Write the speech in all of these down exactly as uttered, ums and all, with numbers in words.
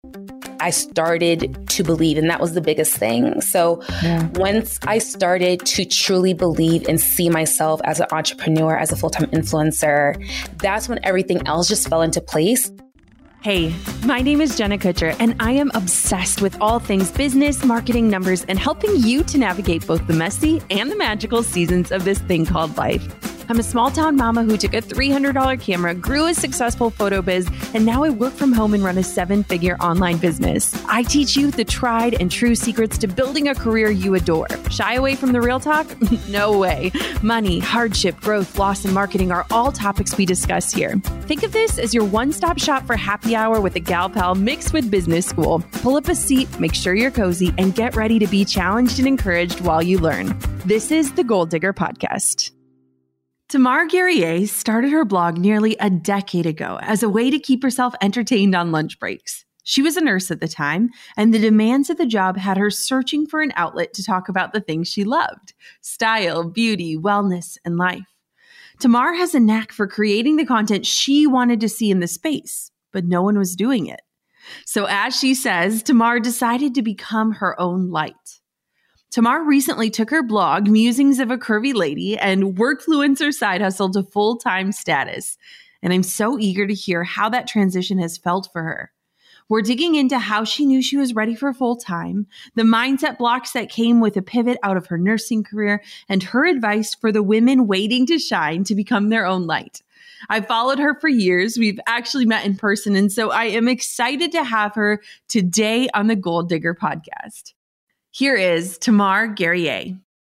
I started to believe, and that was the biggest thing. So yeah. once I started to truly believe and see myself as an entrepreneur, as a full-time influencer, that's when everything else just fell into place. Hey, my name is Jenna Kutcher, and I am obsessed with all things business, marketing, numbers, and helping you to navigate both the messy and the magical seasons of this thing called life. I'm a small town mama who took a three hundred dollars camera, grew a successful photo biz, and now I work from home and run a seven-figure online business. I teach you the tried and true secrets to building a career you adore. Shy away from the real talk? No way. Money, hardship, growth, loss, and marketing are all topics we discuss here. Think of this as your one-stop shop for happy hour with a gal pal mixed with business school. Pull up a seat, make sure you're cozy, and get ready to be challenged and encouraged while you learn. This is the Goal Digger Podcast. Tamar Guerrier started her blog nearly a decade ago as a way to keep herself entertained on lunch breaks. She was a nurse at the time, and the demands of the job had her searching for an outlet to talk about the things she loved: style, beauty, wellness, and life. Tamar has a knack for creating the content she wanted to see in the space, but no one was doing it. So as she says, Tamar decided to become her own light. Tamar recently took her blog, Musings of a Curvy Lady, and Workfluencer side hustle to full-time status. And I'm so eager to hear how that transition has felt for her. We're digging into how she knew she was ready for full-time, the mindset blocks that came with a pivot out of her nursing career, and her advice for the women waiting to shine to become their own light. I've followed her for years. We've actually met in person, and so I am excited to have her today on the Goal Digger Podcast. Here is Tamar Guerrier.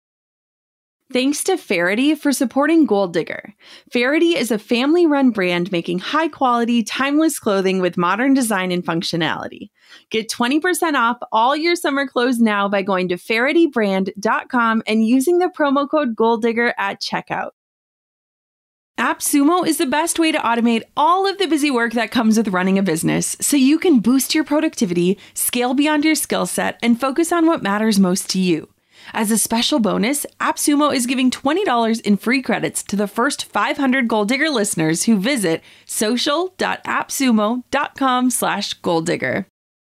Thanks to Faherty for supporting Goal Digger. Faherty is a family-run brand making high-quality, timeless clothing with modern design and functionality. Get twenty percent off all your summer clothes now by going to faherty brand dot com and using the promo code GOALDIGGER at checkout. AppSumo is the best way to automate all of the busy work that comes with running a business, so you can boost your productivity, scale beyond your skill set, and focus on what matters most to you. As a special bonus, AppSumo is giving twenty dollars in free credits to the first five hundred Goal Digger listeners who visit social.appsumo.com slash goaldigger.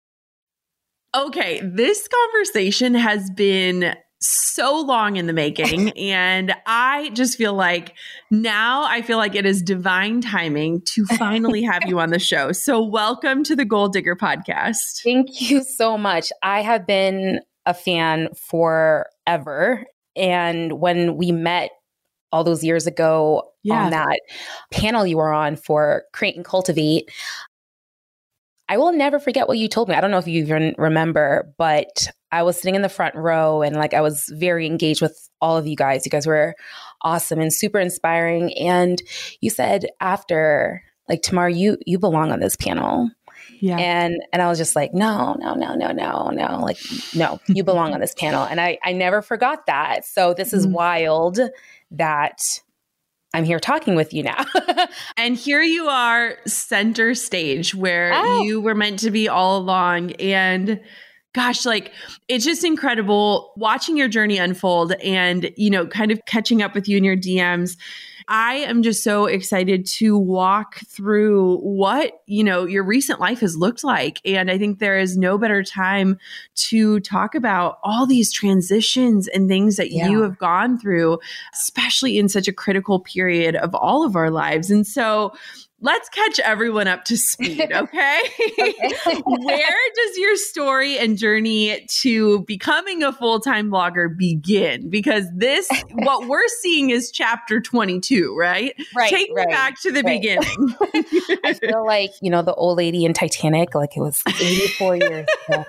Okay, this conversation has been so long in the making, and I just feel like now I feel like it is divine timing to finally have you on the show. So welcome to the Goal Digger Podcast. Thank you so much. I have been a fan forever. And when we met all those years ago yeah. on that panel you were on for Create and Cultivate, I will never forget what you told me. I don't know if you even remember, but I was sitting in the front row and like I was very engaged with all of you guys. You guys were awesome and super inspiring. And you said after, like, Tamar, you you belong on this panel. Yeah. And and I was just like, no, no, no, no, no, no. Like, no, you belong on this panel. And I, I never forgot that. So this is mm-hmm. wild that I'm here talking with you now. And here you are, center stage, where oh. you were meant to be all along. And gosh, like, it's just incredible watching your journey unfold and, you know, kind of catching up with you in your D Ms. I am just so excited to walk through what, you know, your recent life has looked like. And I think there is no better time to talk about all these transitions and things that yeah. you have gone through, especially in such a critical period of all of our lives. And so let's catch everyone up to speed, okay? okay. Where does your story and journey to becoming a full-time blogger begin? Because this, what we're seeing is chapter twenty-two, right? Right. Take right, me back to the right. beginning. I feel like, you know, the old lady in Titanic, like it was eighty-four years ago.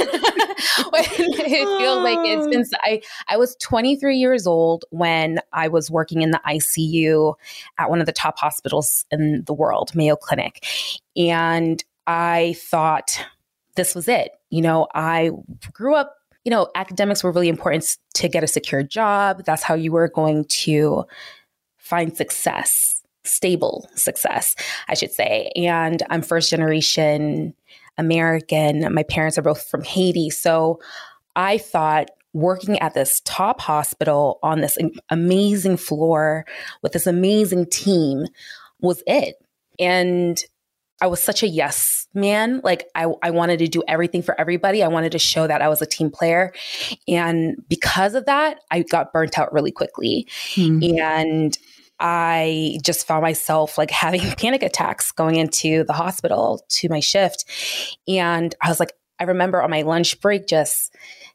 It feels like it's been, I, I was twenty-three years old when I was working in the I C U at one of the top hospitals in the world, Mayo Clinic. And I thought this was it. You know, I grew up, you know, academics were really important to get a secure job. That's how you were going to find success, stable success, I should say. And I'm first generation American. My parents are both from Haiti. So I thought working at this top hospital on this amazing floor with this amazing team was it. And I was such a yes man. Like I, I wanted to do everything for everybody. I wanted to show that I was a team player. And because of that, I got burnt out really quickly. Hmm. And I just found myself like having panic attacks going into the hospital to my shift. And I was like, I remember on my lunch break, just,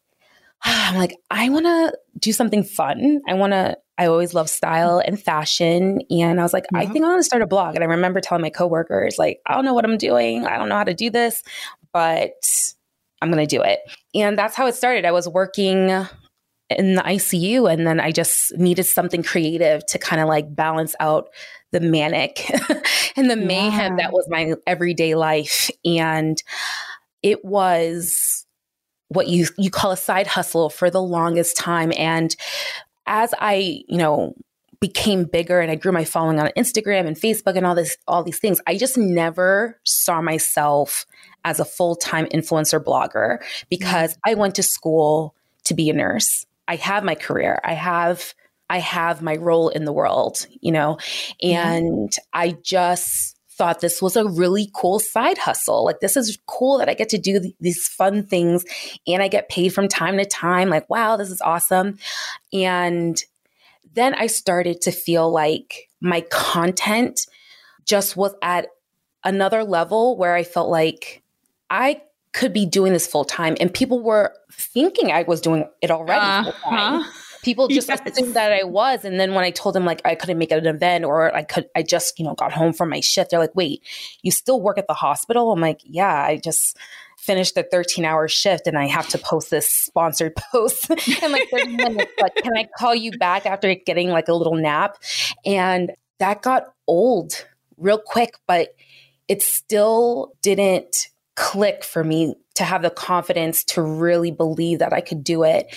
I'm like, I want to do something fun. I want to, I always love style and fashion. And I was like, yeah. I think I want to start a blog. And I remember telling my coworkers, like, I don't know what I'm doing. I don't know how to do this, but I'm going to do it. And that's how it started. I was working in the I C U, and then I just needed something creative to kind of like balance out the manic and the mayhem yeah. that was my everyday life. And it was what you you call a side hustle for the longest time. And as I, you know, became bigger and I grew my following on Instagram and Facebook and all this, all these things, I just never saw myself as a full-time influencer blogger because mm-hmm. I went to school to be a nurse. I have my career. I have, I have my role in the world, you know, and mm-hmm. I just thought this was a really cool side hustle. Like, this is cool that I get to do th- these fun things and I get paid from time to time. Like, wow, this is awesome. And then I started to feel like my content just was at another level where I felt like I could be doing this full time. And people were thinking I was doing it already uh-huh. full time. People just yes. assumed that I was. And then when I told them like I couldn't make it an event or I could, I just, you know, got home from my shift, they're like, wait, you still work at the hospital? I'm like, yeah, I just finished a thirteen hour shift and I have to post this sponsored post in like thirty minutes. Like, can I call you back after getting like a little nap? And that got old real quick, but it still didn't click for me to have the confidence to really believe that I could do it.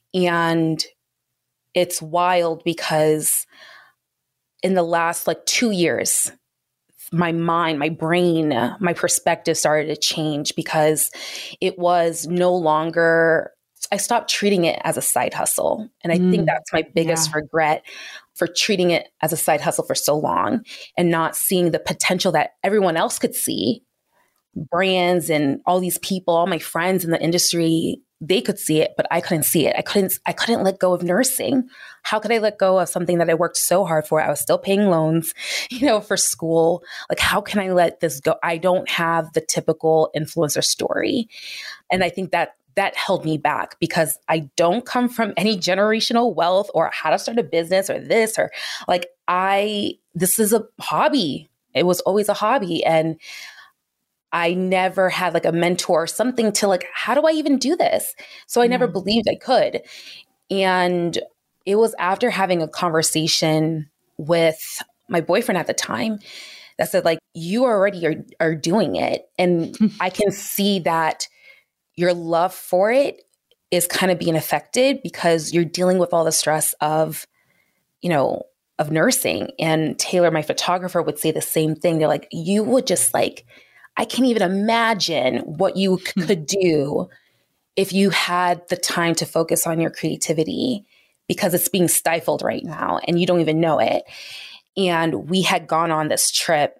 And it's wild because in the last like two years, my mind, my brain, my perspective started to change because it was no longer, I stopped treating it as a side hustle. And I mm, think that's my biggest yeah. regret for treating it as a side hustle for so long and not seeing the potential that everyone else could see. Brands and all these people, all my friends in the industry, they could see it, but I couldn't see it. I couldn't, I couldn't let go of nursing. How could I let go of something that I worked so hard for? I was still paying loans, you know, for school. Like, how can I let this go? I don't have the typical influencer story. And I think that that held me back because I don't come from any generational wealth or how to start a business or this, or like I, this is a hobby. It was always a hobby. And I never had like a mentor or something to like, how do I even do this? So I never mm. believed I could. And it was after having a conversation with my boyfriend at the time that said like, you already are, are doing it. And I can see that your love for it is kind of being affected because you're dealing with all the stress of, you know, of nursing. And Taylor, my photographer, would say the same thing. They're like, you would just like, I can't even imagine what you could do if you had the time to focus on your creativity because it's being stifled right now and you don't even know it. And we had gone on this trip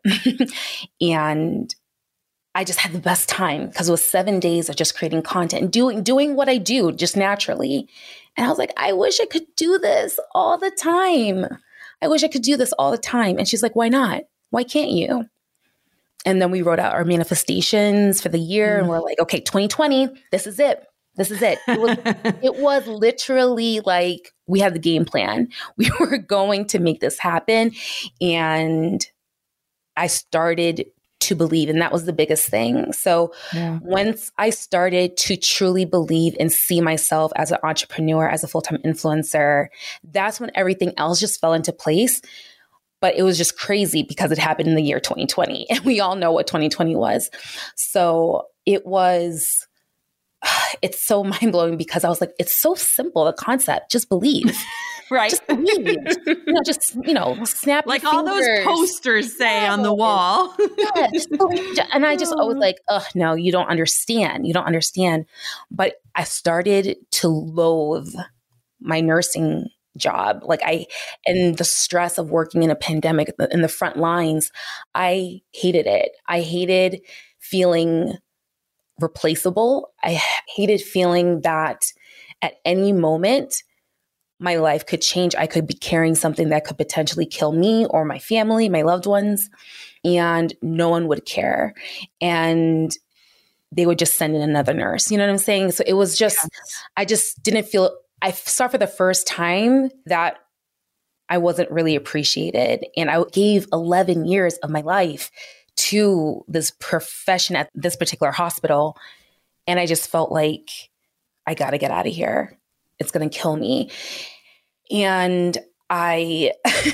and I just had the best time because it was seven days of just creating content and doing, doing what I do just naturally. And I was like, I wish I could do this all the time. I wish I could do this all the time. And she's like, why not? Why can't you? And then we wrote out our manifestations for the year mm. and we're like, okay, twenty twenty, this is it. This is it. It was, it was literally like we had the game plan. We were going to make this happen. And I started to believe, and that was the biggest thing. So yeah. once I started to truly believe and see myself as an entrepreneur, as a full-time influencer, that's when everything else just fell into place. But it was just crazy because it happened in the year twenty twenty. And we all know what twenty twenty was. So it was, it's so mind blowing because I was like, it's so simple, the concept. Just believe. Right. Just believe. You know, just, you know, snap like your all fingers. Those posters say yeah. on the wall. Yeah, just believe. And I just always like, oh, no, you don't understand. You don't understand. But I started to loathe my nursing job. Like I, and the stress of working in a pandemic in the front lines, I hated it. I hated feeling replaceable. I hated feeling that at any moment my life could change. I could be carrying something that could potentially kill me or my family, my loved ones, and no one would care. And they would just send in another nurse. You know what I'm saying? So it was just, yes. I just didn't feel, I saw for the first time that I wasn't really appreciated. And I gave eleven years of my life to this profession at this particular hospital. And I just felt like I got to get out of here. It's going to kill me. And I,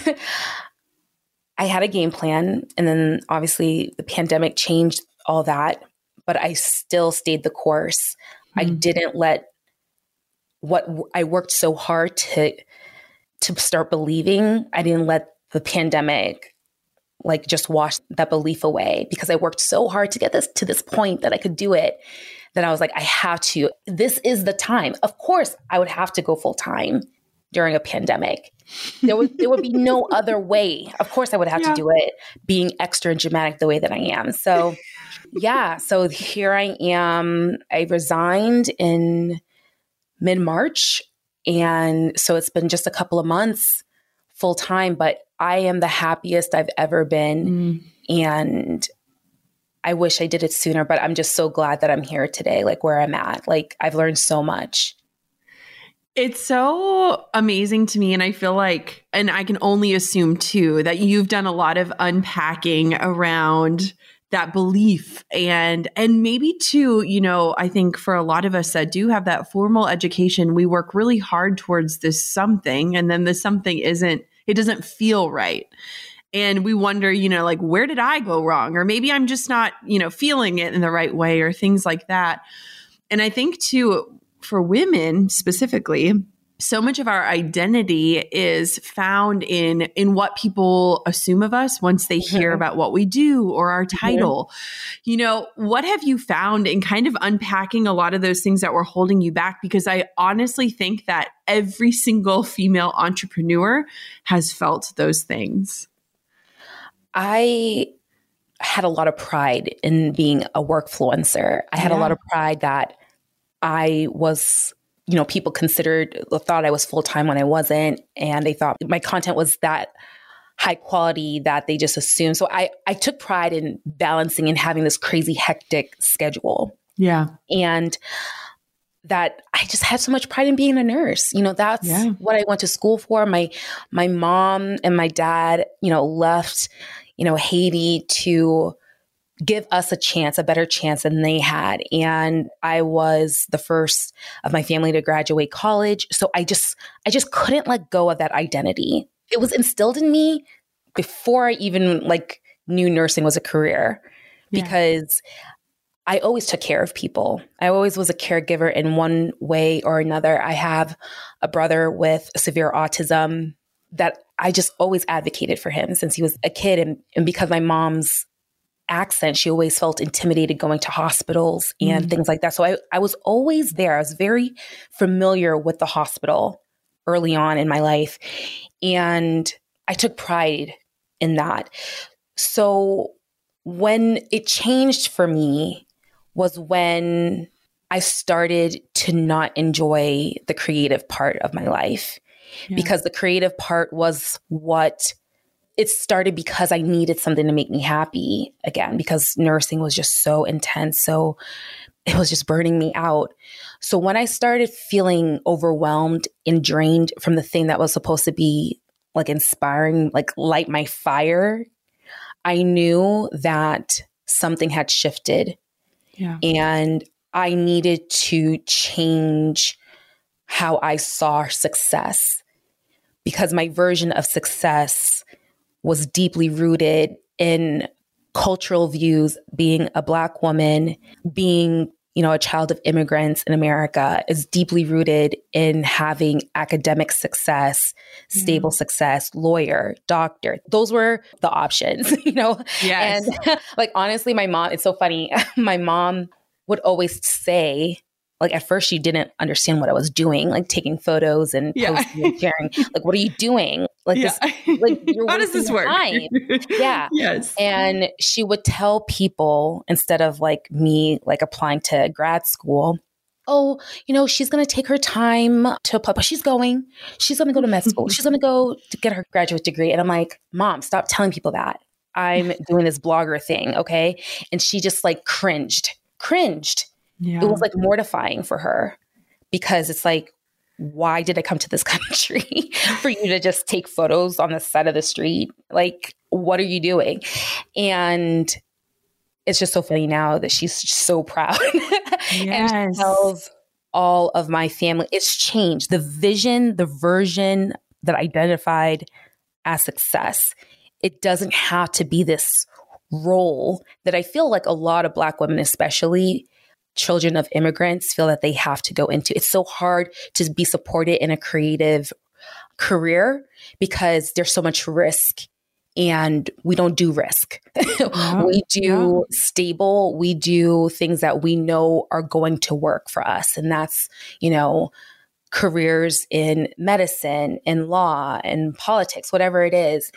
I had a game plan. And then obviously the pandemic changed all that, but I still stayed the course. Mm-hmm. I didn't let what I worked so hard to, to start believing. I didn't let the pandemic like just wash that belief away, because I worked so hard to get this to this point that I could do it. Then I was like, I have to, this is the time. Of course I would have to go full time during a pandemic. There would, there would be no other way. Of course I would have yeah. to do it, being extra dramatic the way that I am. So yeah, so here I am. I resigned in mid-March. And so it's been just a couple of months full time, but I am the happiest I've ever been. Mm. And I wish I did it sooner, but I'm just so glad that I'm here today, like where I'm at. Like I've learned so much. It's so amazing to me. And I feel like, and I can only assume too, that you've done a lot of unpacking around that belief. And, and maybe too, you know, I think for a lot of us that do have that formal education, we work really hard towards this something, and then the something isn't, it doesn't feel right. And we wonder, you know, like, where did I go wrong? Or maybe I'm just not, you know, feeling it in the right way, or things like that. And I think too, for women specifically, so much of our identity is found in, in what people assume of us once they mm-hmm. hear about what we do or our title. Mm-hmm. You know, what have you found in kind of unpacking a lot of those things that were holding you back? Because I honestly think that every single female entrepreneur has felt those things. I had a lot of pride in being a workfluencer. I had yeah. a lot of pride that I was, you know, people considered, thought I was full-time when I wasn't. And they thought my content was that high quality that they just assumed. So I, I took pride in balancing and having this crazy hectic schedule. Yeah. And that I just had so much pride in being a nurse. You know, that's yeah. what I went to school for. My, my mom and my dad, you know, left, you know, Haiti to give us a chance, a better chance than they had. And I was the first of my family to graduate college. So I just, I just couldn't let go of that identity. It was instilled in me before I even like knew nursing was a career, yeah. because I always took care of people. I always was a caregiver in one way or another. I have a brother with severe autism that I just always advocated for him since he was a kid. And, and because my mom's accent, she always felt intimidated going to hospitals and mm. things like that. So I, I was always there. I was very familiar with the hospital early on in my life. And I took pride in that. So when it changed for me was when I started to not enjoy the creative part of my life, yeah. because the creative part was what it started because I needed something to make me happy again, because nursing was just so intense. So it was just burning me out. So when I started feeling overwhelmed and drained from the thing that was supposed to be like inspiring, like light my fire, I knew that something had shifted. Yeah. And I needed to change how I saw success, because my version of success was deeply rooted in cultural views. Being a Black woman, being, you know, a child of immigrants in America is deeply rooted in having academic success, stable mm. success, lawyer, doctor. Those were the options, you know? Yes. And like, honestly, my mom, it's so funny. My mom would always say, like at first she didn't understand what I was doing, like taking photos and yeah. posting and sharing. Like, what are you doing? Like yeah. this, like you're How does this work? Time. Yeah. Yes. And she would tell people, instead of like me, like applying to grad school, oh, you know, she's going to take her time to apply, but she's going, she's going to go to med school. She's going to go to get her graduate degree. And I'm like, Mom, stop telling people that. I'm doing this blogger thing. Okay. And she just like cringed, cringed. Yeah. It was like mortifying for her, because it's like, why did I come to this country for you to just take photos on the side of the street? Like, what are you doing? And it's just so funny now that she's so proud. Yes. And she tells all of my family, it's changed. The vision, the version that identified as success, it doesn't have to be this role that I feel like a lot of Black women, especially children of immigrants, feel that they have to go into. It's so hard to be supported in a creative career because there's so much risk, and we don't do risk. Yeah, we do yeah. stable. We do things that we know are going to work for us. And that's, you know, careers in medicine, in law, in politics, whatever it is.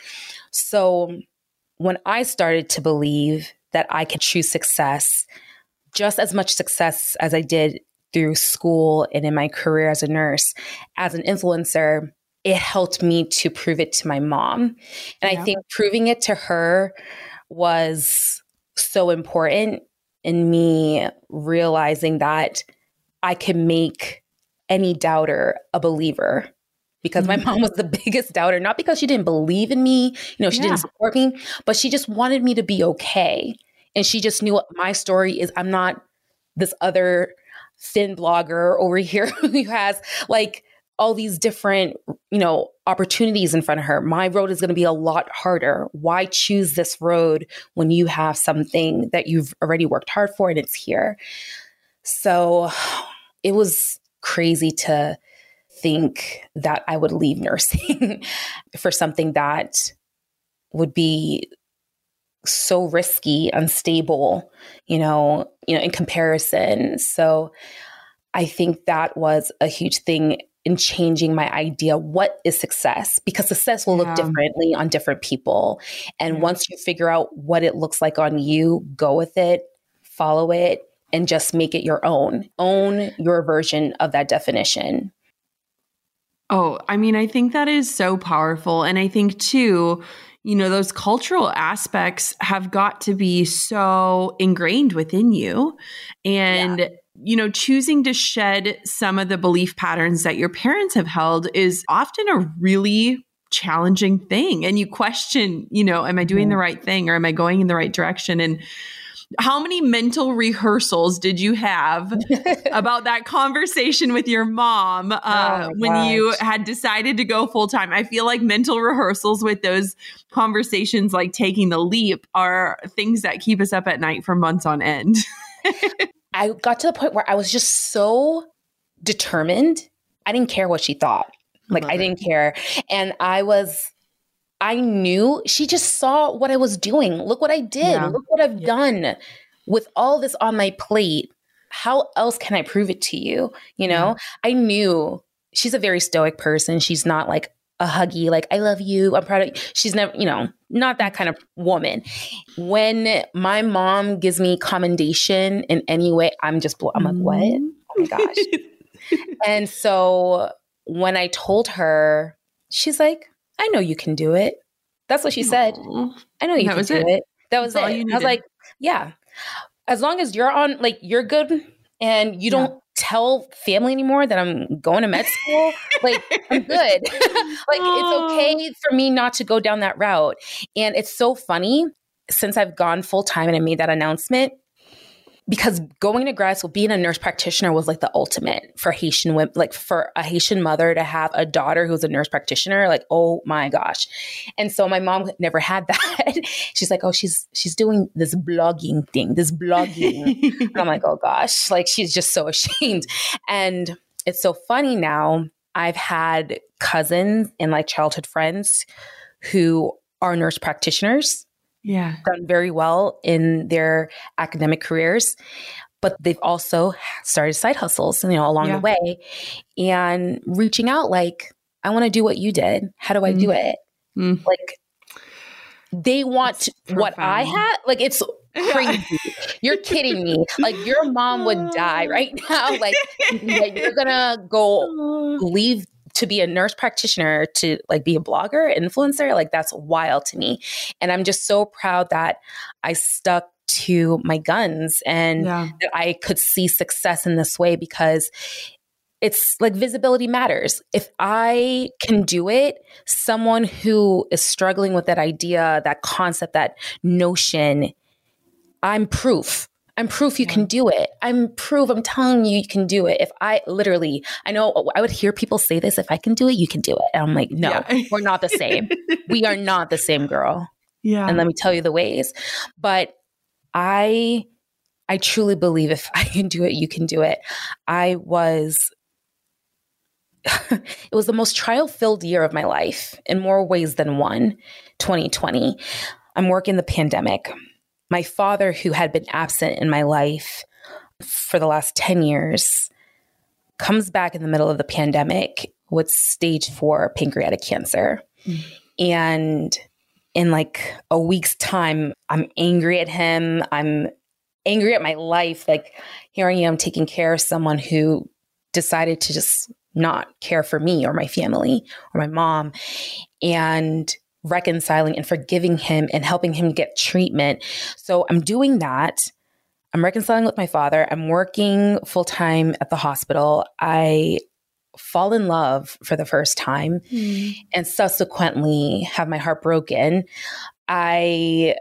So when I started to believe that I could choose success, just as much success as I did through school and in my career as a nurse, as an influencer, it helped me to prove it to my mom. And yeah. I think proving it to her was so important in me realizing that I can make any doubter a believer, because my mom was the biggest doubter, not because she didn't believe in me, you know, she yeah. didn't support me, but she just wanted me to be okay. And she just knew what my story is. I'm not this other thin blogger over here who has like all these different, you know, opportunities in front of her. My road is going to be a lot harder. Why choose this road when you have something that you've already worked hard for and it's here? So it was crazy to think that I would leave nursing for something that would be so risky, unstable, you know, you know, in comparison. So I think that was a huge thing in changing my idea. What is success? Because success will yeah. look differently on different people. And yeah. once you figure out what it looks like on you, go with it, follow it, and just make it your own. Own your version of that definition. Oh, I mean, I think that is so powerful. And I think too, you know, those cultural aspects have got to be so ingrained within you. And, yeah. you know, choosing to shed some of the belief patterns that your parents have held is often a really challenging thing. And you question, you know, am I doing mm-hmm. the right thing, or am I going in the right direction? And how many mental rehearsals did you have about that conversation with your mom uh, oh when gosh. you had decided to go full time? I feel like mental rehearsals with those conversations, like taking the leap, are things that keep us up at night for months on end. I got to the point where I was just so determined. I didn't care what she thought. Like, I, I didn't care. And I was... I knew she just saw what I was doing. Look what I did. Yeah. Look what I've yeah. done with all this on my plate. How else can I prove it to you? You know, yeah. I knew she's a very stoic person. She's not like a huggy, like, I love you, I'm proud of you. She's never, you know, not that kind of woman. When my mom gives me commendation in any way, I'm just, I'm like, what? Oh my gosh. And so when I told her, she's like, I know you can do it. That's what she said. I know you that can do it. it. That was That's it. I was like, yeah, as long as you're on, like, you're good and you don't yeah. tell family anymore that I'm going to med school, like, I'm good. Like, it's okay for me not to go down that route. And it's so funny, since I've gone full time and I made that announcement, because going to grad school, being a nurse practitioner was like the ultimate for Haitian women, like for a Haitian mother to have a daughter who's a nurse practitioner, like, oh my gosh. And so my mom never had that. She's like, oh, she's, she's doing this blogging thing, this blogging. And I'm like, oh gosh, like, she's just so ashamed. And it's so funny now. I've had cousins and like childhood friends who are nurse practitioners. Yeah. Done very well in their academic careers, but they've also started side hustles, you know, along yeah. the way, and reaching out like, I want to do what you did. How do I mm. do it? Mm. Like, they want what I had. Like, it's crazy. You're kidding me. Like, your mom would die right now. Like, you're going to go leave to be a nurse practitioner to like be a blogger, influencer. Like, that's wild to me. And I'm just so proud that I stuck to my guns and yeah. that I could see success in this way, because it's like visibility matters. If I can do it, someone who is struggling with that idea, that concept, that notion, I'm proof. I'm proof you yeah. can do it. I'm proof. I'm telling you, you can do it. If I literally, I know I would hear people say this, if I can do it, you can do it. And I'm like, no, yeah. we're not the same. We are not the same, girl. Yeah. And let me tell you the ways. But I, I truly believe if I can do it, you can do it. I was it was the most trial-filled year of my life in more ways than one, twenty twenty. I'm working the pandemic. My father, who had been absent in my life for the last ten years, comes back in the middle of the pandemic with stage four pancreatic cancer. Mm. And in like a week's time, I'm angry at him. I'm angry at my life. Like, here I am taking care of someone who decided to just not care for me or my family or my mom, and reconciling and forgiving him and helping him get treatment. So I'm doing that. I'm reconciling with my father. I'm working full time at the hospital. I fall in love for the first time mm. and subsequently have my heart broken. I,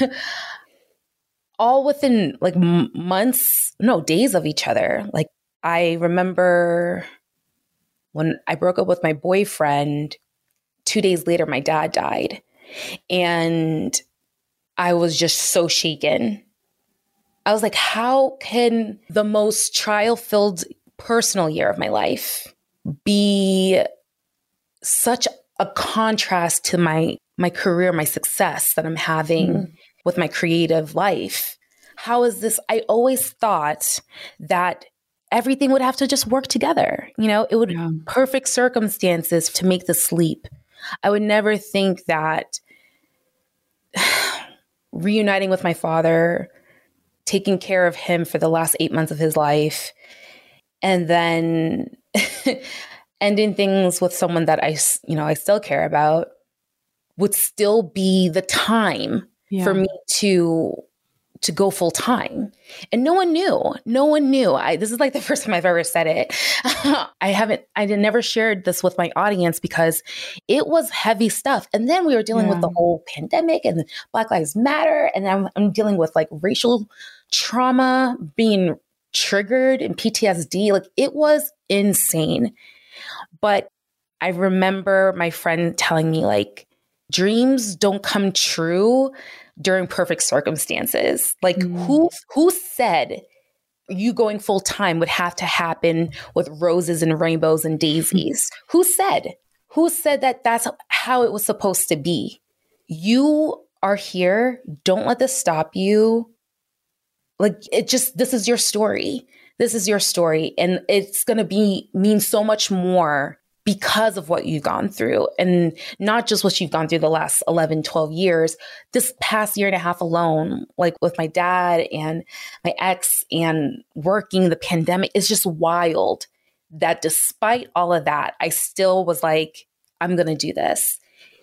all within like m- months, no, days of each other. Like, I remember when I broke up with my boyfriend, two days later, my dad died. And I was just so shaken. I was like, how can the most trial-filled personal year of my life be such a contrast to my my career, my success that I'm having mm. with my creative life? How is this? I always thought that everything would have to just work together. You know, it would yeah. perfect circumstances to make this leap. I would never think that reuniting with my father, taking care of him for the last eight months of his life, and then ending things with someone that I, you know, I still care about would still be the time yeah. for me to to go full time. And no one knew. No one knew. I, this is like the first time I've ever said it. I haven't, I never shared this with my audience because it was heavy stuff. And then we were dealing yeah. with the whole pandemic and Black Lives Matter. And I'm, I'm dealing with like racial trauma being triggered and P T S D. Like, it was insane. But I remember my friend telling me, like, dreams don't come true during perfect circumstances. Like mm. who who said you going full time would have to happen with roses and rainbows and daisies? Who said? Who said that that's how it was supposed to be? You are here. Don't let this stop you. Like, it just, this is your story. This is your story. And it's going to be mean so much more because of what you've gone through, and not just what you've gone through the last eleven, twelve years, this past year and a half alone, like with my dad and my ex and working the pandemic. It's just wild that despite all of that, I still was like, I'm going to do this.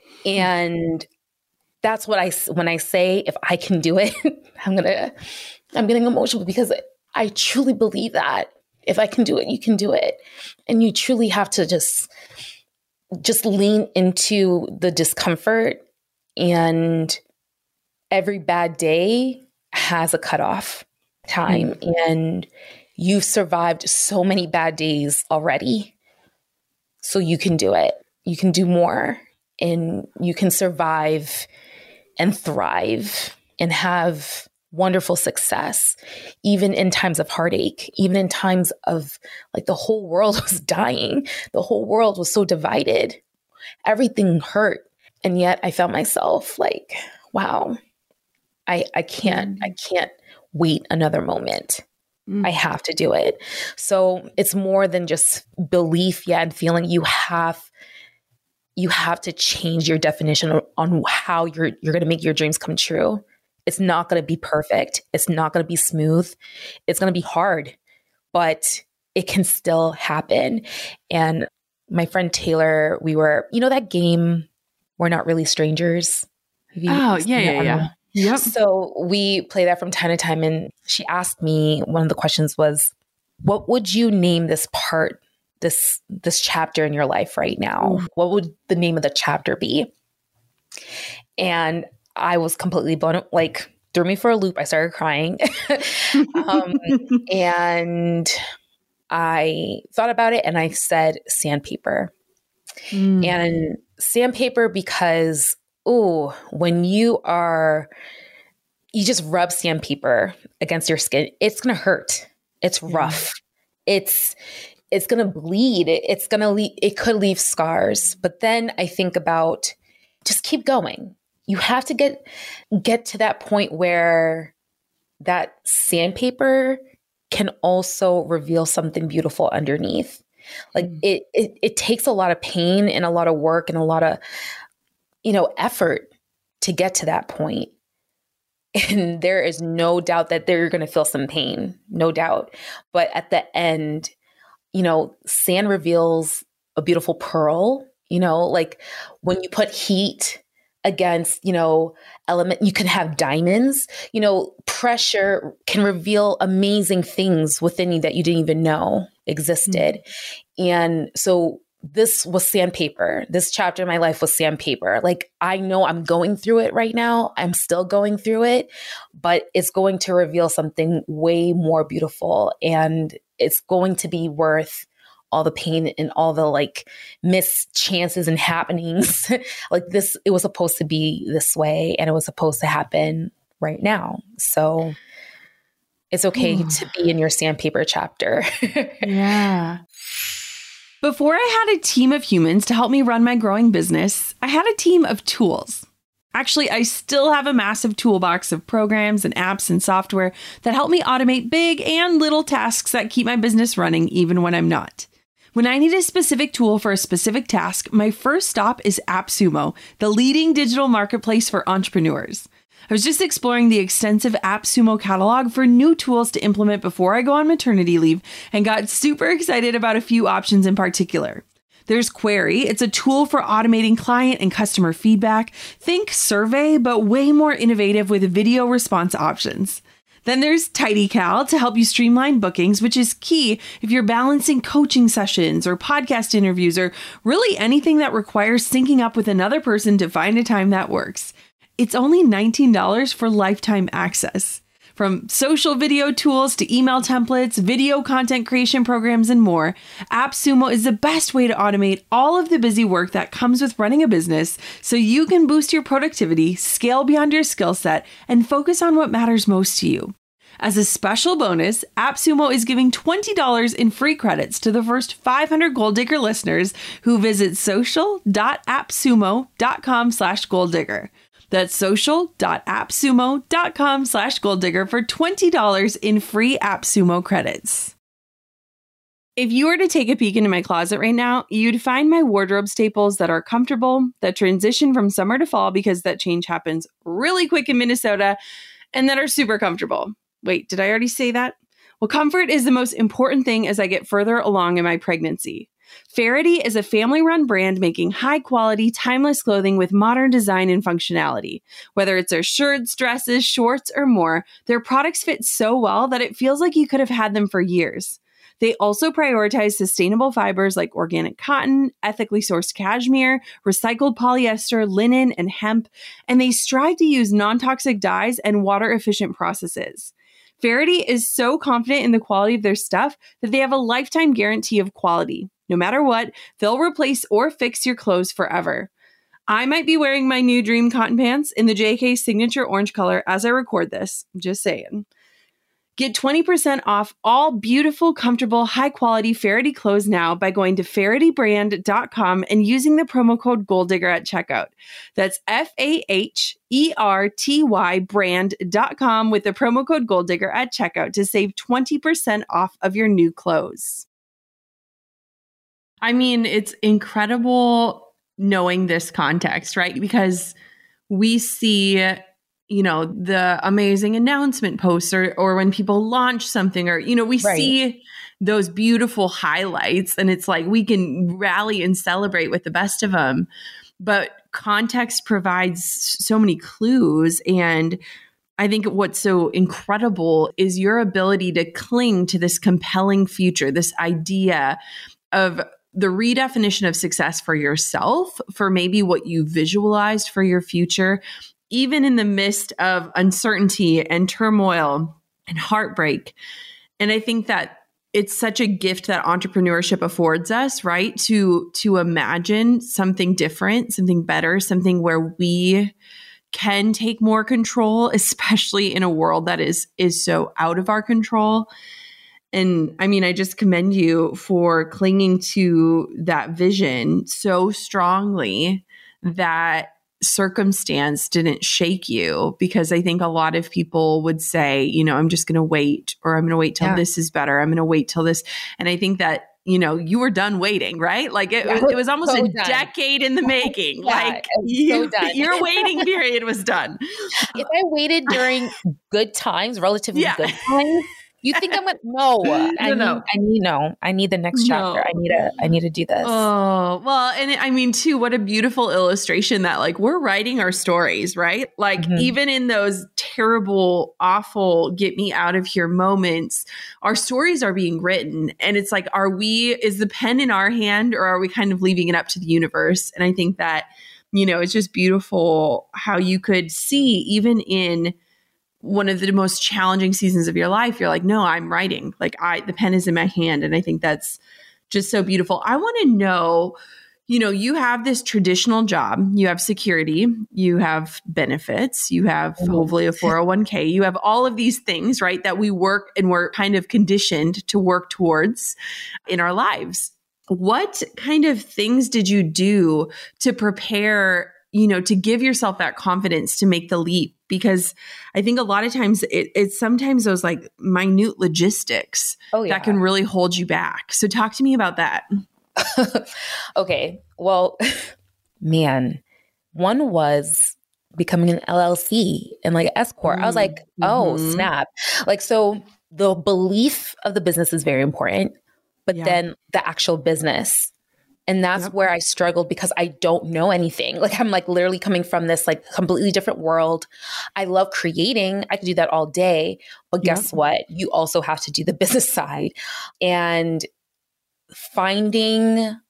And that's what I, when I say, if I can do it, I'm going to, I'm getting emotional because I truly believe that. If I can do it, you can do it. And you truly have to just, just lean into the discomfort, and every bad day has a cutoff time. Mm-hmm. And you've survived so many bad days already. So you can do it. You can do more, and you can survive and thrive and have wonderful success, even in times of heartache, even in times of like the whole world was dying. The whole world was so divided. Everything hurt. And yet I felt myself like, wow, I, I can't, I can't wait another moment. Mm. I have to do it. So it's more than just belief, yeah, and feeling. You have you have to change your definition on how you're you're going to make your dreams come true. It's not going to be perfect. It's not going to be smooth. It's going to be hard, but it can still happen. And my friend Taylor, we were, you know, that game, We're Not Really Strangers. Oh, yeah, yeah, yeah. Yep. So we play that from time to time. And she asked me, one of the questions was, what would you name this part, this, this chapter in your life right now? Ooh. What would the name of the chapter be? And I was completely blown, like threw me for a loop. I started crying. um, and I thought about it and I said sandpaper. Mm. And sandpaper because, oh, when you are, you just rub sandpaper against your skin, it's going to hurt. It's rough. Yeah. It's, it's going to bleed. It's going to leave, it could leave scars. But then I think about just keep going. You have to get, get to that point where that sandpaper can also reveal something beautiful underneath. Like mm. it, it, it takes a lot of pain and a lot of work and a lot of, you know, effort to get to that point. And there is no doubt that they're going to feel some pain, no doubt. But at the end, you know, sand reveals a beautiful pearl, you know, like when you put heat against, you know, element, you can have diamonds, you know, pressure can reveal amazing things within you that you didn't even know existed. Mm-hmm. And so this was sandpaper. This chapter in my life was sandpaper. Like, I know I'm going through it right now. I'm still going through it, but it's going to reveal something way more beautiful. And it's going to be worth all the pain and all the like missed chances and happenings. Like this, it was supposed to be this way and it was supposed to happen right now. So it's okay Ooh. To be in your sandpaper chapter. Yeah. Before I had a team of humans to help me run my growing business, I had a team of tools. Actually, I still have a massive toolbox of programs and apps and software that help me automate big and little tasks that keep my business running even when I'm not. When I need a specific tool for a specific task, my first stop is AppSumo, the leading digital marketplace for entrepreneurs. I was just exploring the extensive AppSumo catalog for new tools to implement before I go on maternity leave and got super excited about a few options in particular. There's Query. It's a tool for automating client and customer feedback. Think survey, but way more innovative with video response options. Then there's TidyCal to help you streamline bookings, which is key if you're balancing coaching sessions or podcast interviews or really anything that requires syncing up with another person to find a time that works. It's only nineteen dollars for lifetime access. From social video tools to email templates, video content creation programs, and more, AppSumo is the best way to automate all of the busy work that comes with running a business so you can boost your productivity, scale beyond your skill set, and focus on what matters most to you. As a special bonus, AppSumo is giving twenty dollars in free credits to the first five hundred Goal Digger listeners who visit social.appsumo.com slash Goal Digger. That's social.appsumo.com slash Goal Digger for twenty dollars in free AppSumo credits. If you were to take a peek into my closet right now, you'd find my wardrobe staples that are comfortable, that transition from summer to fall because that change happens really quick in Minnesota, and that are super comfortable. Wait, did I already say that? Well, comfort is the most important thing as I get further along in my pregnancy. Faherty is a family-run brand making high-quality, timeless clothing with modern design and functionality. Whether it's their shirts, dresses, shorts, or more, their products fit so well that it feels like you could have had them for years. They also prioritize sustainable fibers like organic cotton, ethically sourced cashmere, recycled polyester, linen, and hemp, and they strive to use non-toxic dyes and water-efficient processes. Faherty is so confident in the quality of their stuff that they have a lifetime guarantee of quality. No matter what, they'll replace or fix your clothes forever. I might be wearing my new dream cotton pants in the J K signature orange color as I record this. Just saying. Get twenty percent off all beautiful, comfortable, high quality Faherty clothes now by going to faherty brand dot com and using the promo code Goaldigger at checkout. That's F A H E R T Y brand dot com with the promo code Goaldigger at checkout to save twenty percent off of your new clothes. I mean, it's incredible knowing this context, right? Because we see, you know, the amazing announcement posts or, or when people launch something or, you know, we right. see those beautiful highlights and it's like we can rally and celebrate with the best of them. But context provides so many clues. And I think what's so incredible is your ability to cling to this compelling future, this idea of the redefinition of success for yourself, for maybe what you visualized for your future, even in the midst of uncertainty and turmoil and heartbreak. And I think that it's such a gift that entrepreneurship affords us, right? To, to imagine something different, something better, something where we can take more control, especially in a world that is, is so out of our control. And I mean, I just commend you for clinging to that vision so strongly that circumstance didn't shake you, because I think a lot of people would say, you know, I'm just going to wait, or I'm going to wait till yeah. this is better. I'm going to wait till this. And I think that, you know, you were done waiting, right? Like it, yeah, it was almost so a done. decade in the making. Yeah, like you, so your waiting period was done. If I waited during good times, relatively yeah. good times, you think I'm going no, I no, no. need, I need, no, I need the next chapter. No. I need to, I need to do this. Oh, well, and I mean, too, what a beautiful illustration that like we're writing our stories, right? Like mm-hmm. even in those terrible, awful, get me out of here moments, our stories are being written. And it's like, are we, is the pen in our hand, or are we kind of leaving it up to the universe? And I think that, you know, it's just beautiful how you could see even in one of the most challenging seasons of your life, you're like, no, I'm writing. Like I, the pen is in my hand. And I think that's just so beautiful. I want to know, you know, you have this traditional job, you have security, you have benefits, you have hopefully a four oh one k, you have all of these things, right? That we work and we're kind of conditioned to work towards in our lives. What kind of things did you do to prepare, you know, to give yourself that confidence to make the leap? Because I think a lot of times it, it's sometimes those like minute logistics oh, yeah. that can really hold you back. So talk to me about that. Okay. Well, man, one was becoming an L L C and like S corp. Mm-hmm. I was like, oh, mm-hmm. snap. Like, so the belief of the business is very important, but yeah. then the actual business. And that's yep. where I struggled because I don't know anything. Like I'm like literally coming from this like completely different world. I love creating. I could do that all day. But guess yep. what? You also have to do the business side. And finding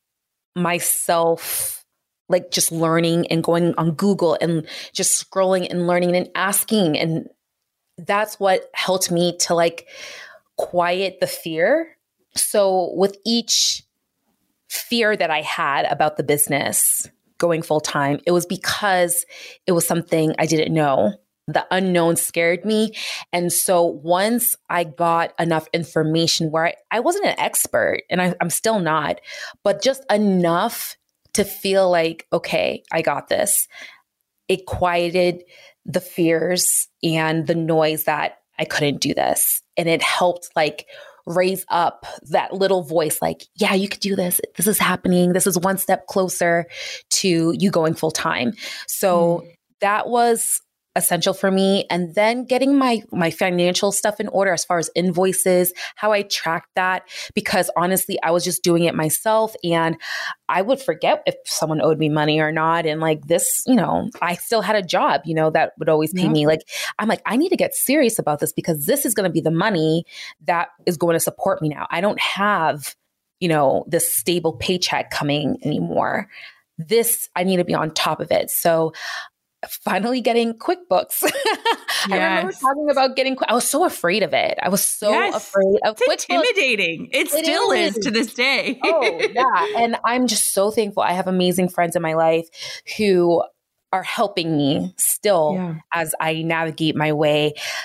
myself like just learning and going on Google and just scrolling and learning and asking. And that's what helped me to like quiet the fear. So with each fear that I had about the business going full time, it was because it was something I didn't know. The unknown scared me. And so once I got enough information where I, I wasn't an expert, and I, I'm still not, but just enough to feel like, okay, I got this. It quieted the fears and the noise that I couldn't do this. And it helped like raise up that little voice like, yeah, you could do this. This is happening. This is one step closer to you going full time. So mm. that was essential for me. And then getting my, my financial stuff in order as far as invoices, how I tracked that, because honestly, I was just doing it myself and I would forget if someone owed me money or not. And like this, you know, I still had a job, you know, that would always pay yeah. me. Like, I'm like, I need to get serious about this because this is going to be the money that is going to support me now. I don't have, you know, this stable paycheck coming anymore. This, I need to be on top of it. So finally getting QuickBooks. Yes. I remember talking about getting, I was so afraid of it. I was so yes. afraid of it's QuickBooks. Intimidating. It, it still is. is to this day. Oh, yeah. And I'm just so thankful. I have amazing friends in my life who are helping me still yeah. as I navigate my way.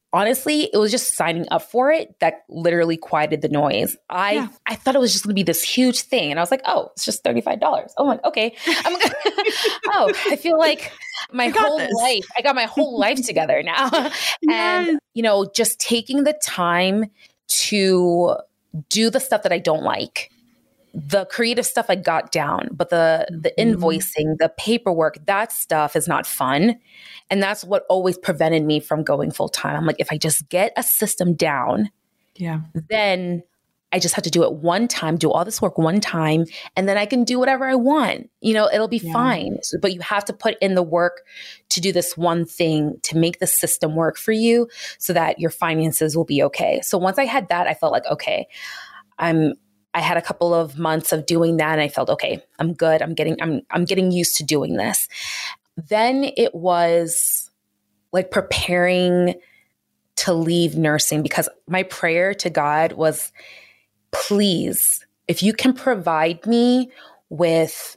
honestly, it was just signing up for it that literally quieted the noise. I yeah. I thought it was just going to be this huge thing. And I was like, oh, it's just thirty-five dollars. Oh, my, okay. I'm gonna, oh, I feel like my whole this. life, I got my whole life together now. Yes. And, you know, just taking the time to do the stuff that I don't like. The creative stuff I got down, but the the invoicing, the paperwork, that stuff is not fun. And that's what always prevented me from going full time. I'm like, if I just get a system down, yeah, then I just have to do it one time, do all this work one time, and then I can do whatever I want. You know, it'll be yeah. fine. So, but you have to put in the work to do this one thing to make the system work for you so that your finances will be okay. So once I had that, I felt like, okay, I'm I had a couple of months of doing that and I felt, okay, I'm good. I'm getting, I'm, I'm getting used to doing this. Then it was like preparing to leave nursing because my prayer to God was, please, if you can provide me with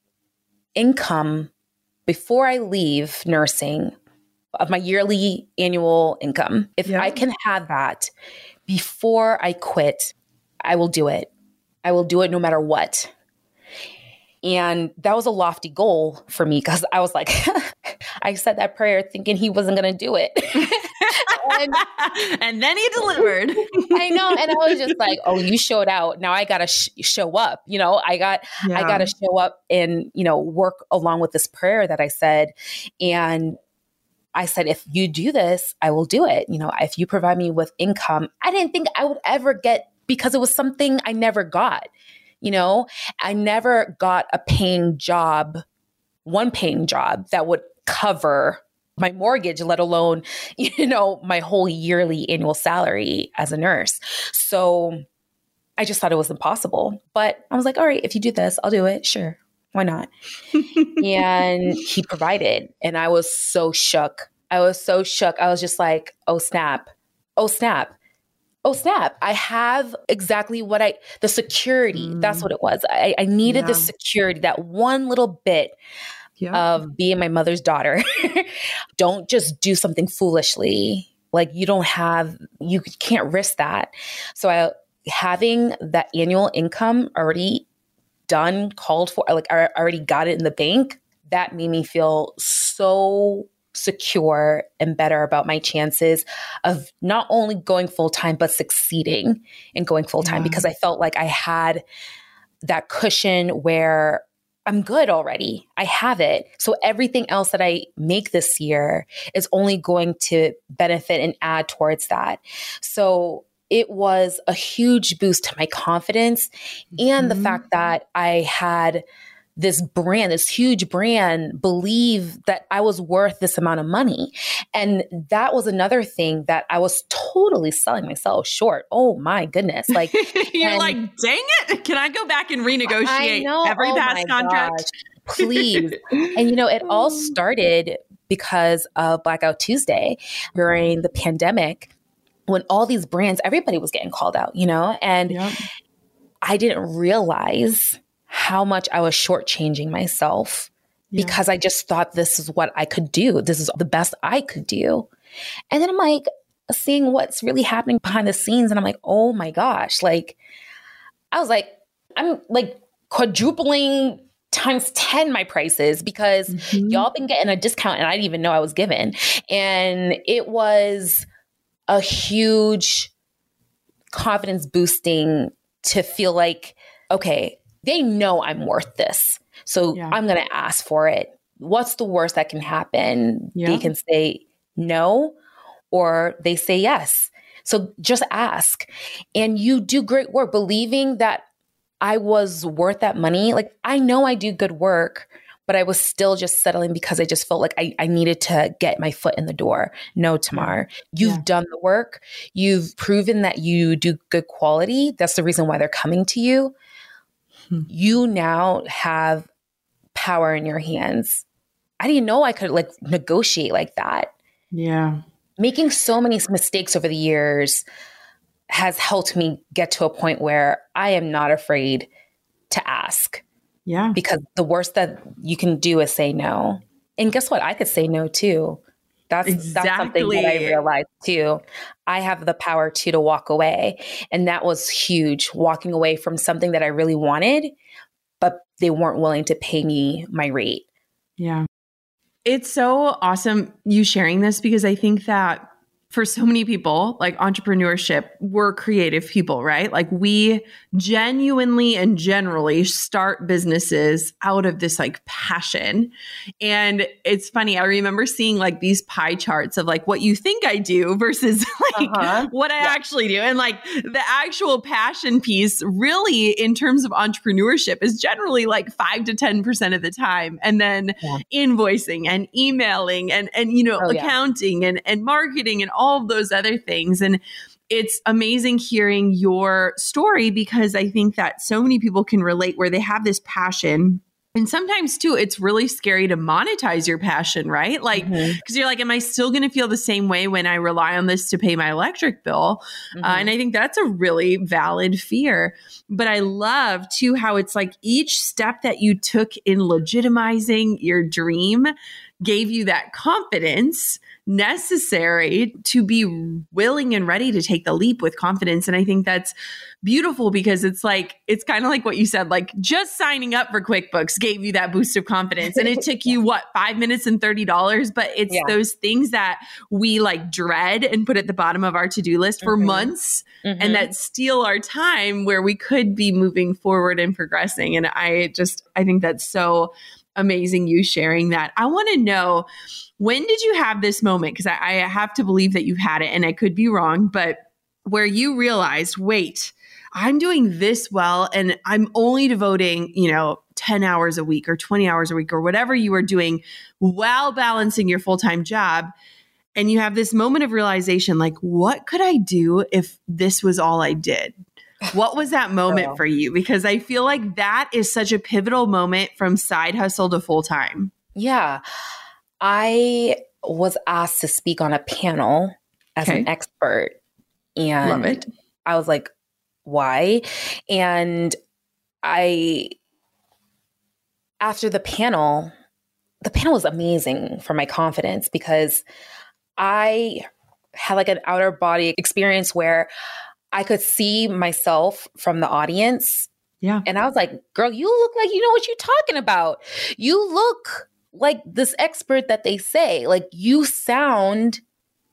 income before I leave nursing of my yearly annual income, if yeah. I can have that before I quit, I will do it. I will do it no matter what. And that was a lofty goal for me because I was like, I said that prayer thinking he wasn't going to do it. and, and then he delivered. I know. And I was just like, oh, you showed out. Now I got to sh- show up. You know, I got, yeah. I got to show up and, you know, work along with this prayer that I said. And I said, if you do this, I will do it. You know, if you provide me with income, I didn't think I would ever get because it was something I never got. You know, I never got a paying job, one paying job that would cover my mortgage, let alone, you know, my whole yearly annual salary as a nurse. So I just thought it was impossible. But I was like, all right, if you do this, I'll do it. Sure. Why not? And he provided. And I was so shook. I was so shook. I was just like, oh, snap. Oh, snap. Oh, snap. I have exactly what I, the security, mm. that's what it was. I, I needed yeah. the security, that one little bit yeah. of being my mother's daughter. Don't just do something foolishly. Like you don't have, you can't risk that. So I, having that annual income already done, called for, like I already got it in the bank, that made me feel so secure and better about my chances of not only going full-time, but succeeding in going full-time yeah. because I felt like I had that cushion where I'm good already. I have it. So everything else that I make this year is only going to benefit and add towards that. So it was a huge boost to my confidence mm-hmm. and the fact that I had this brand, this huge brand, believe that I was worth this amount of money. And that was another thing that I was totally selling myself short. Oh my goodness. Like you're and, like, dang it. Can I go back and renegotiate know, every oh past contract? Gosh, please. And you know, it all started because of Blackout Tuesday during the pandemic when all these brands, everybody was getting called out, you know, and yep. I didn't realize how much I was shortchanging myself yeah. because I just thought this is what I could do. This is the best I could do. And then I'm like seeing what's really happening behind the scenes. And I'm like, oh my gosh, like, I was like, I'm like quadrupling times ten my prices because mm-hmm. y'all been getting a discount and I didn't even know I was given. And it was a huge confidence boosting to feel like, okay, they know I'm worth this. So yeah. I'm going to ask for it. What's the worst that can happen? Yeah. They can say no, or they say yes. So just ask. And you do great work, believing that I was worth that money. Like, I know I do good work, but I was still just settling because I just felt like I, I needed to get my foot in the door. No, Tamar, you've yeah. done the work. You've proven that you do good quality. That's the reason why they're coming to you. You now have power in your hands. I didn't know I could like negotiate like that. Yeah. Making so many mistakes over the years has helped me get to a point where I am not afraid to ask. Yeah. Because the worst that you can do is say no. And guess what? I could say no too. That's, exactly. that's something that I realized too. I have the power too to walk away. And that was huge, walking away from something that I really wanted, but they weren't willing to pay me my rate. Yeah. It's so awesome you sharing this, because I think that for so many people, like entrepreneurship, we're creative people, right? Like we genuinely and generally start businesses out of this like passion. And it's funny, I remember seeing like these pie charts of like what you think I do versus like uh-huh. what I yeah. actually do. And like the actual passion piece really in terms of entrepreneurship is generally like five to ten percent of the time. And then yeah. invoicing and emailing and, and you know, oh, accounting yeah. and, and marketing and all all of those other things. And it's amazing hearing your story, because I think that so many people can relate where they have this passion. And sometimes too, it's really scary to monetize your passion, right? Like, because mm-hmm. you're like, am I still going to feel the same way when I rely on this to pay my electric bill? Mm-hmm. Uh, and I think that's a really valid fear. But I love too how it's like each step that you took in legitimizing your dream gave you that confidence necessary to be willing and ready to take the leap with confidence. And I think that's beautiful, because it's like, it's kind of like what you said, like just signing up for QuickBooks gave you that boost of confidence. And it took you what, five minutes and thirty dollars. But it's yeah. those things that we like dread and put at the bottom of our to-do list for mm-hmm. months mm-hmm. and that steal our time where we could be moving forward and progressing. And I just, I think that's so amazing you sharing that. I want to know, when did you have this moment? Because I, I have to believe that you've had it, and I could be wrong, but where you realized, wait, I'm doing this well, and I'm only devoting, you know, ten hours a week or twenty hours a week or whatever you are doing while balancing your full-time job. And you have this moment of realization, like, what could I do if this was all I did? What was that moment oh. for you? Because I feel like that is such a pivotal moment from side hustle to full-time. Yeah. I was asked to speak on a panel as okay. an expert. And love it. I was like, why? And I, after the panel, the panel was amazing for my confidence, because I had like an outer body experience where I could see myself from the audience. Yeah. And I was like, girl, you look like you know what you're talking about. You look like this expert that they say. Like, you sound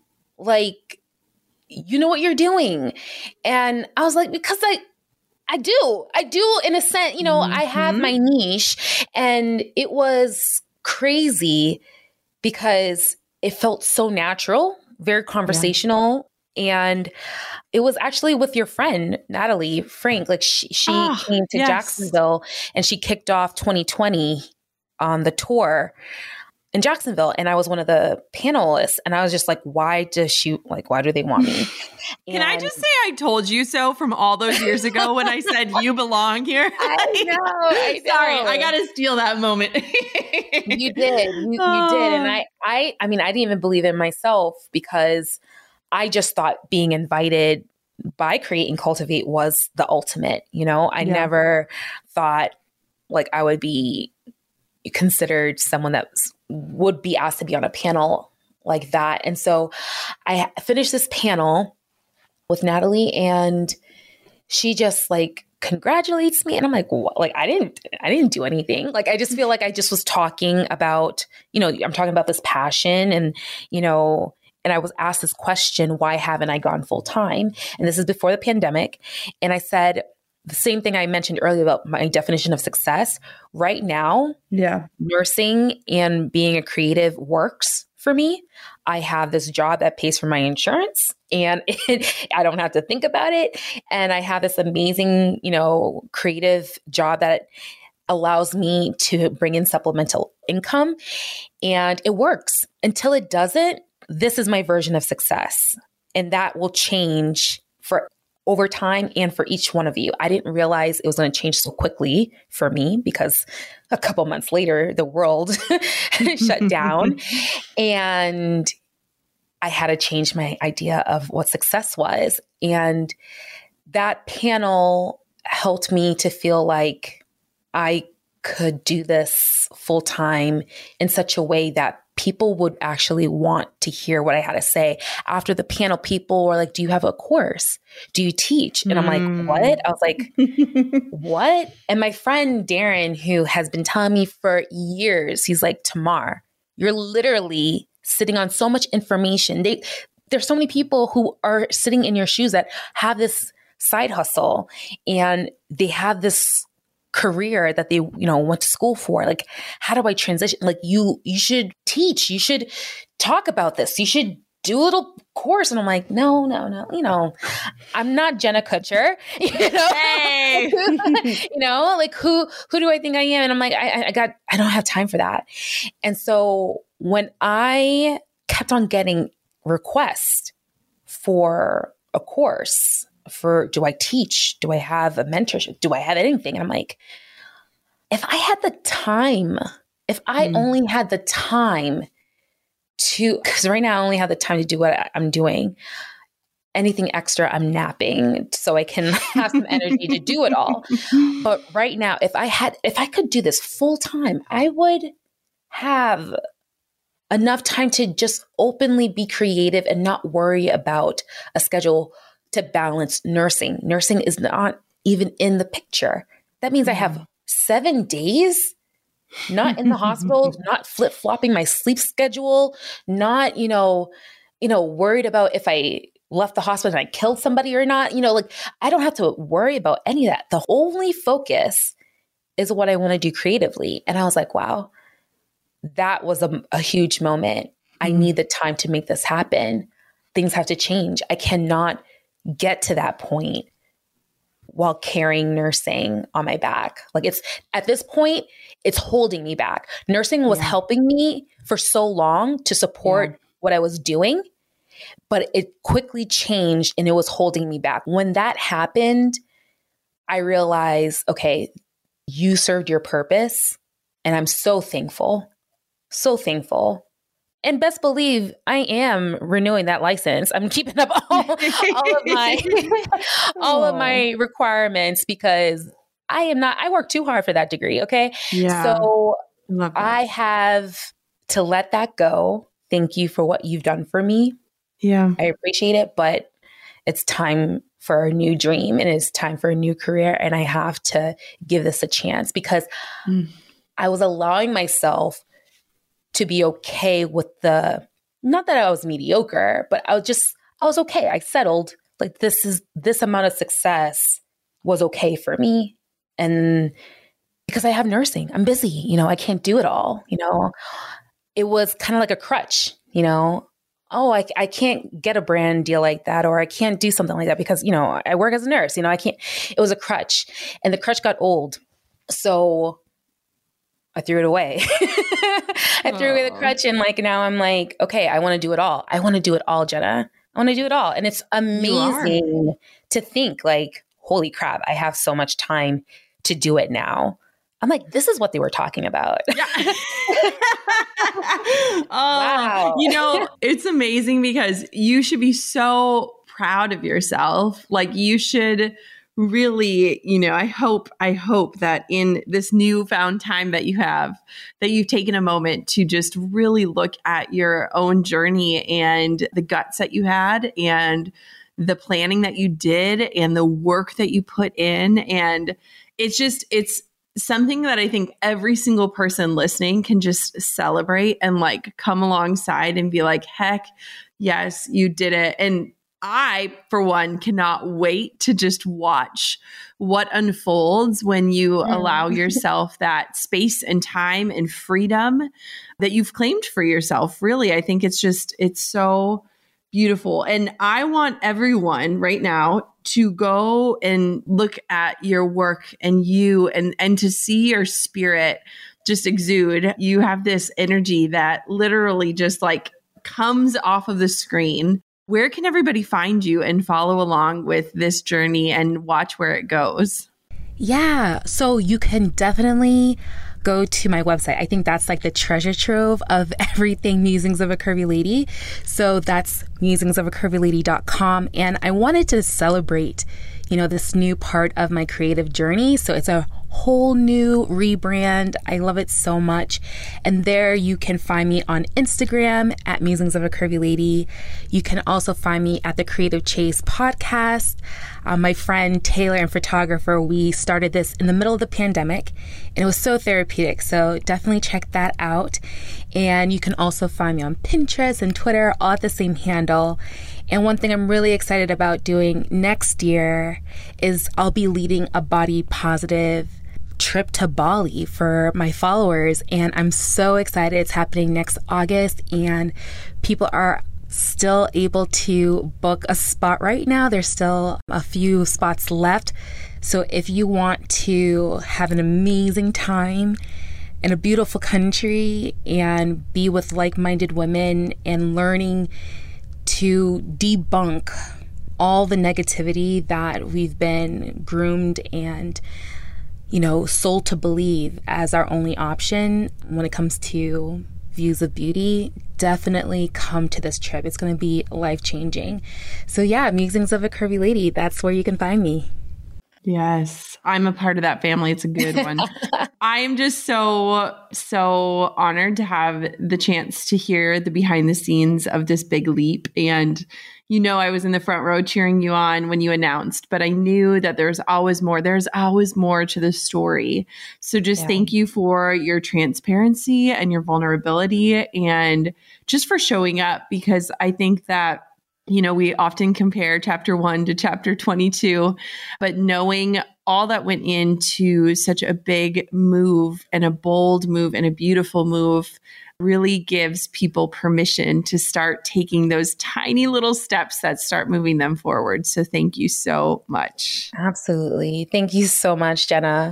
like you know what you're doing. And I was like, because I I do. I do in a sense, you know, mm-hmm. I have my niche. And it was crazy because it felt so natural, very conversational. Yeah. And it was actually with your friend, Natalie Frank. Like she, she oh, came to yes. Jacksonville, and she kicked off twenty twenty on the tour in Jacksonville. And I was one of the panelists, and I was just like, why does she, like, why do they want me? Can I just say I told you so from all those years ago when I said you belong here? I know. I know. Sorry, I got to steal that moment. You did. You, you did. And I, I, I mean, I didn't even believe in myself, because I just thought being invited by Create and Cultivate was the ultimate. You know, I yeah. never thought like I would be considered someone that would be asked to be on a panel like that. And so I finished this panel with Natalie, and she just like congratulates me. And I'm like, what? Like, I didn't, I didn't do anything. Like, I just feel like I just was talking about, you know, I'm talking about this passion, and, you know, and I was asked this question, why haven't I gone full time? And this is before the pandemic. And I said the same thing I mentioned earlier about my definition of success. Right now, yeah, nursing and being a creative works for me. I have this job that pays for my insurance, and it, I don't have to think about it. And I have this amazing, you know, creative job that allows me to bring in supplemental income, and it works. Until it doesn't, this is my version of success. And that will change for over time and for each one of you. I didn't realize it was going to change so quickly for me, because a couple months later, the world shut down, and I had to change my idea of what success was. And that panel helped me to feel like I could do this full time in such a way that people would actually want to hear what I had to say. After the panel, people were like, do you have a course? Do you teach? And I'm like, what? I was like, what? And my friend Darren, who has been telling me for years, he's like, Tamar, you're literally sitting on so much information. They, there's so many people who are sitting in your shoes that have this side hustle and they have this career that they, you know, went to school for. Like, how do I transition? Like, you, you should teach, you should talk about this. You should do a little course. And I'm like, no, no, no, you know, I'm not Jenna Kutcher, you know, hey. you know, like who, who do I think I am? And I'm like, I, I got, I don't have time for that. And so when I kept on getting requests for a course, for, do I teach? Do I have a mentorship? Do I have anything? And I'm like, if I had the time, if I mm. only had the time to, because right now I only have the time to do what I'm doing. Anything extra, I'm napping so I can have some energy to do it all. But right now, if I had, if I could do this full time, I would have enough time to just openly be creative and not worry about a schedule to balance nursing. Nursing is not even in the picture. That means mm. I have seven days not in the hospital, not flip-flopping my sleep schedule, not, you know, you know, worried about if I left the hospital and I killed somebody or not. You know, like I don't have to worry about any of that. The only focus is what I want to do creatively. And I was like, wow, that was a, a huge moment. I need the time to make this happen. Things have to change. I cannot get to that point while carrying nursing on my back. Like it's at this point, it's holding me back. Nursing was yeah. helping me for so long to support yeah. what I was doing, but it quickly changed and it was holding me back. When that happened, I realized, okay, you served your purpose. And I'm so thankful, so thankful. And best believe I am renewing that license. I'm keeping up all, all of my all of my requirements because I am not, I work too hard for that degree. Okay. Yeah. So I have to let that go. Thank you for what you've done for me. Yeah. I appreciate it, but it's time for a new dream and it's time for a new career. And I have to give this a chance because mm. I was allowing myself to be okay with the, not that I was mediocre, but I was just, I was okay. I settled like this is, this amount of success was okay for me. And because I have nursing, I'm busy, you know, I can't do it all, you know, it was kind of like a crutch, you know, oh, I, I can't get a brand deal like that, or I can't do something like that because, you know, I work as a nurse, you know, I can't, it was a crutch and the crutch got old. So I threw it away. I threw Aww. away the crutch and like, now I'm like, okay, I want to do it all. I want to do it all, Jenna. I want to do it all. And it's amazing to think like, holy crap, I have so much time to do it now. I'm like, this is what they were talking about. Yeah. oh, wow. You know, it's amazing because you should be so proud of yourself. Like you should really, you know, I hope, I hope that in this newfound time that you have, that you've taken a moment to just really look at your own journey and the guts that you had and the planning that you did and the work that you put in. And it's just, it's something that I think every single person listening can just celebrate and like come alongside and be like, heck, yes, you did it. And I, for one, cannot wait to just watch what unfolds when you mm. allow yourself that space and time and freedom that you've claimed for yourself. Really, I think it's just, it's so beautiful. And I want everyone right now to go and look at your work and you and, and to see your spirit just exude. You have this energy that literally just like comes off of the screen. Where can everybody find you and follow along with this journey and watch where it goes? Yeah, so you can definitely go to my website. I think that's like the treasure trove of everything Musings of a Curvy Lady. So that's musings of a curvy lady dot com. And I wanted to celebrate, you know, this new part of my creative journey. So it's a whole new rebrand. I love it so much. And there you can find me on Instagram at Musings of a Curvy Lady. You can also find me at the Creative Chase podcast. Um, my friend Taylor and photographer, we started this in the middle of the pandemic, and it was so therapeutic. So definitely check that out. And you can also find me on Pinterest and Twitter, all at the same handle. And one thing I'm really excited about doing next year is I'll be leading a body positive trip to Bali for my followers. And I'm so excited. It's happening next August, and people are still able to book a spot right now. There's still a few spots left. So if you want to have an amazing time in a beautiful country and be with like-minded women and learning to debunk all the negativity that we've been groomed and, you know, sold to believe as our only option when it comes to views of beauty, definitely come to this trip. It's going to be life-changing. So yeah, Musings of a Curvy Lady, that's where you can find me. Yes, I'm a part of that family. It's a good one. I am just so, so honored to have the chance to hear the behind the scenes of this big leap. And, you know, I was in the front row cheering you on when you announced, but I knew that there's always more. There's always more to the story. So just yeah. thank you for your transparency and your vulnerability, and just for showing up, because I think that, you know, we often compare chapter one to chapter twenty-two, but knowing all that went into such a big move and a bold move and a beautiful move really gives people permission to start taking those tiny little steps that start moving them forward. So thank you so much. Absolutely. Thank you so much, Jenna.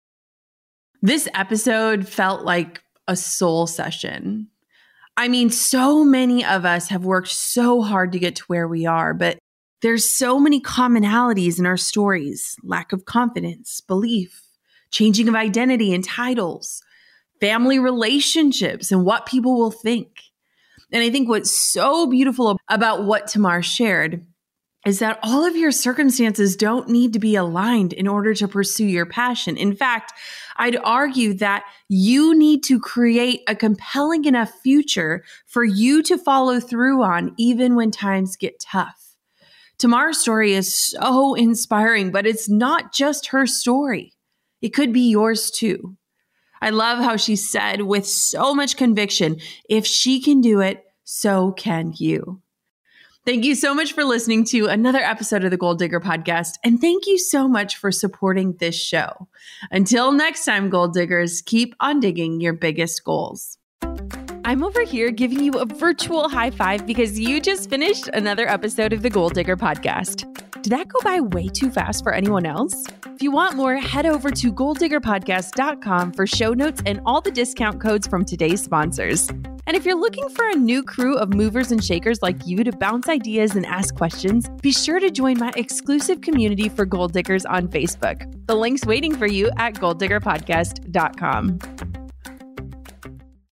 This episode felt like a soul session. I mean, so many of us have worked so hard to get to where we are, but there's so many commonalities in our stories: lack of confidence, belief, changing of identity and titles, family relationships, and what people will think. And I think what's so beautiful about what Tamar shared is that all of your circumstances don't need to be aligned in order to pursue your passion. In fact, I'd argue that you need to create a compelling enough future for you to follow through on, even when times get tough. Tamar's story is so inspiring, but it's not just her story. It could be yours too. I love how she said with so much conviction, if she can do it, so can you. Thank you so much for listening to another episode of the Goal Digger Podcast. And thank you so much for supporting this show. Until next time, Goal Diggers, keep on digging your biggest goals. I'm over here giving you a virtual high five because you just finished another episode of the Goal Digger Podcast. Did that go by way too fast for anyone else? If you want more, head over to goal digger podcast dot com for show notes and all the discount codes from today's sponsors. And if you're looking for a new crew of movers and shakers like you to bounce ideas and ask questions, be sure to join my exclusive community for Goal Diggers on Facebook. The link's waiting for you at goal digger podcast dot com.